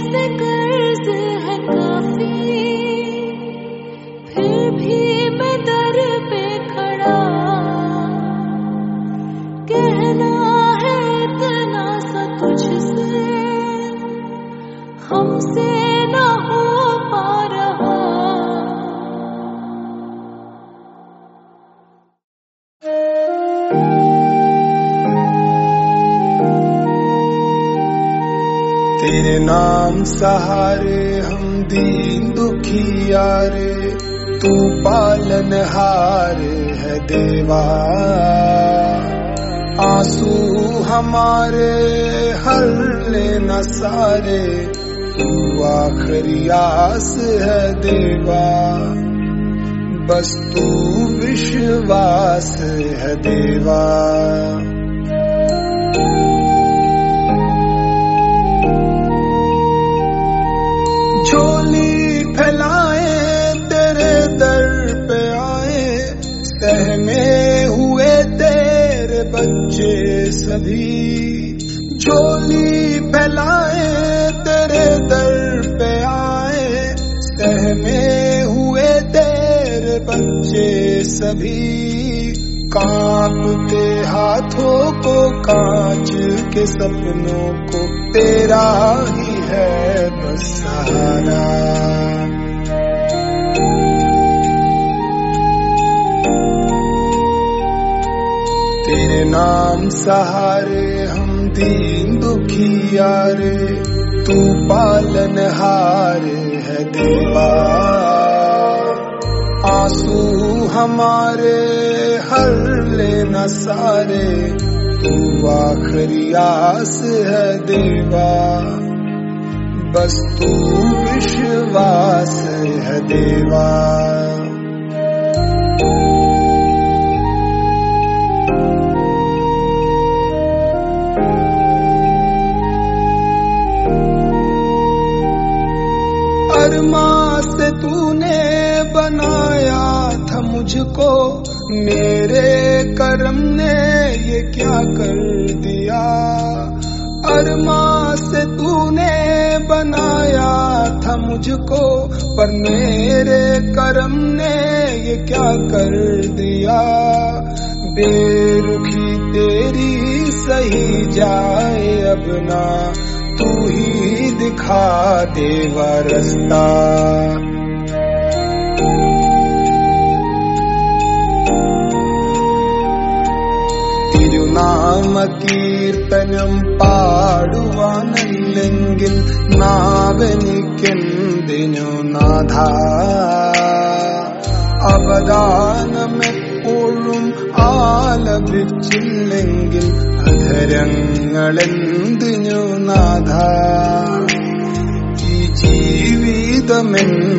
से कर्ज है काफी, फिर भी मैं दर पे खड़ा, कहना है इतना सा तुझसे, हमसे ना हो पा रहा। तेरे नाम सहारे हम दीन दुखियारे, तू पालनहार है देवा। आंसू हमारे हर ले न सारे, तू आखिरी आस है देवा। बस तू विश्वास है देवा। झोली फैलाए तेरे दर पे आए, सहमे हुए तेरे बच्चे सभी। झोली फैलाए तेरे दर पे आए, सहमे हुए तेरे बच्चे सभी। कांपते हाथों को, कांच के सपनों को, तेरा ही है बस सहारा। तेरे नाम सहारे हम दीन दुखियारे, तू पालनहार है देवा। आंसू हमारे हर ले न सारे, तू आखिरी आस है देवा। बस तू विश्वास है देवा। अरमा से तूने बनाया था मुझको, मेरे कर्म ने ये क्या कर दिया। अरमा से तूने बनाया था मुझको, पर मेरे कर्म ने ये क्या कर दिया। बेरुखी तेरी सही जाए अब ना, तू ही दिखा देवा रास्ता। തിരുനാമ കീർത്തനം പാടുവാനല്ലെങ്കിൽ നാവെനിക്കെന്തിനു നാഥ. അവദാനമെപ്പോഴും ആലപിച്ചില്ലെങ്കിൽ അധരങ്ങളെന്തിനു നാഥ. ഈ ജീവിതമെന്ന്